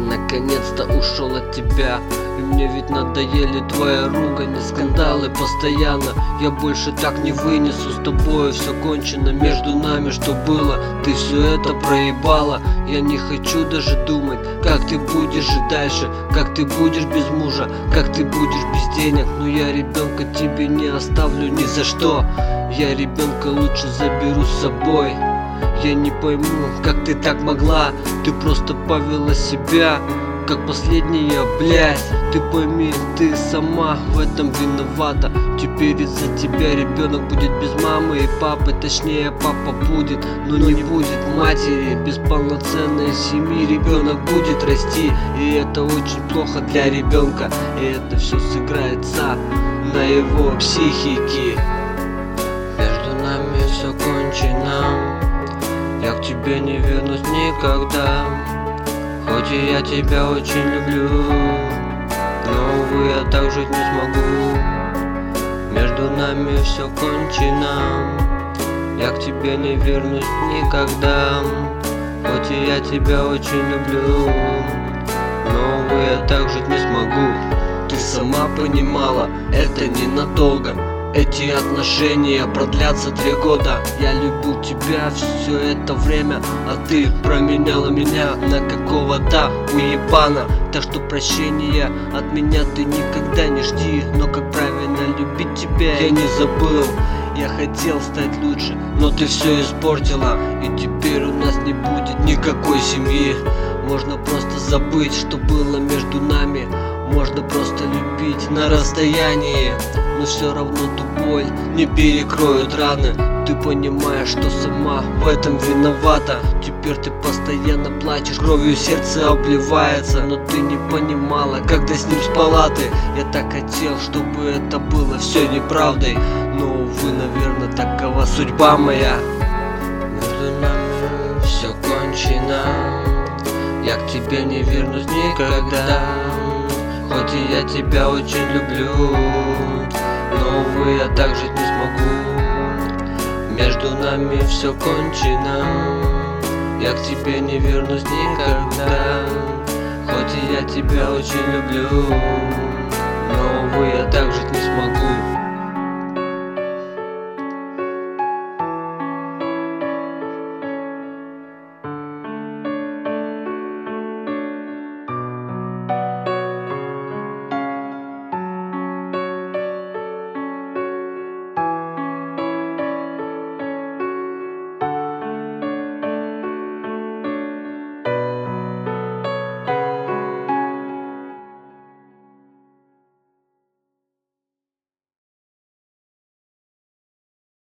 наконец-то ушел от тебя. И мне ведь надоели твоя ругань и скандалы постоянно. Я больше так не вынесу, с тобой все кончено. Между нами что было, ты все это проебала. Я не хочу даже думать, как ты будешь жить дальше, как ты будешь без мужа, как ты будешь без денег. Но я ребенка тебе не оставлю ни за что. Я ребенка лучше заберу с собой. Я не пойму, как ты так могла. Ты просто повела себя как последняя, блядь. Ты пойми, ты сама в этом виновата. Теперь из-за тебя ребенок будет без мамы и папы. Точнее, папа будет, но не будет матери. Без полноценной семьи ребенок будет расти. И это очень плохо для ребенка. И это все сыграется на его психике. Между нами все кончено. Я к тебе не вернусь никогда. Хоть и я тебя очень люблю, но, увы, я так жить не смогу. Между нами все кончено. Я к тебе не вернусь никогда. Хоть и я тебя очень люблю, но, увы, я так жить не смогу. Ты сама понимала, это ненадолго. Эти отношения продлятся 3 года. Я любил тебя все это время, а ты променяла меня на какого-то уебана. Так что прощения от меня ты никогда не жди. Но как правильно любить тебя я не забыл. Я хотел стать лучше, но ты все испортила. И теперь у нас не будет никакой семьи. Можно просто забыть, что было между нами. Можно просто любить на расстоянии. Но все равно ту боль не перекроют раны. Ты понимаешь, что сама в этом виновата. Теперь ты постоянно плачешь, кровью сердце обливается. Но ты не понимала, когда с ним спала ты. Я так хотел, чтобы это было все неправдой. Но, увы, наверное, такова судьба моя. Между нами все кончено. Я к тебе не вернусь никогда. Хоть и я тебя очень люблю, но, увы, я так жить не смогу. Между нами все кончено. Я к тебе не вернусь никогда. Хоть и я тебя очень люблю, но, увы, я так